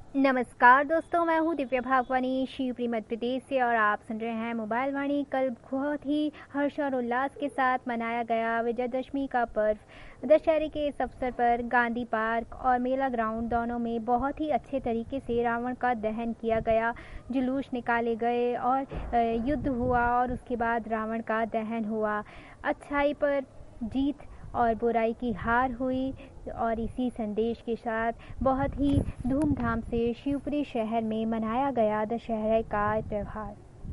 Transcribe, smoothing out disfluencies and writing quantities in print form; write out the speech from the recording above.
नमस्कार दोस्तों, मैं हूँ दिव्या भागवानी शिवपुरी मध्य प्रदेश से और आप सुन रहे हैं मोबाइल वाणी। कल बहुत ही हर्ष और उल्लास के साथ मनाया गया विजयदशमी का पर्व। दशहरे के इस अवसर पर गांधी पार्क और मेला ग्राउंड दोनों में बहुत ही अच्छे तरीके से रावण का दहन किया गया। जुलूस निकाले गए और युद्ध हुआ और उसके बाद रावण का दहन हुआ। अच्छाई पर जीत और बुराई की हार हुई और इसी संदेश के साथ बहुत ही धूमधाम से शिवपुरी शहर में मनाया गया दशहरे का त्यौहार।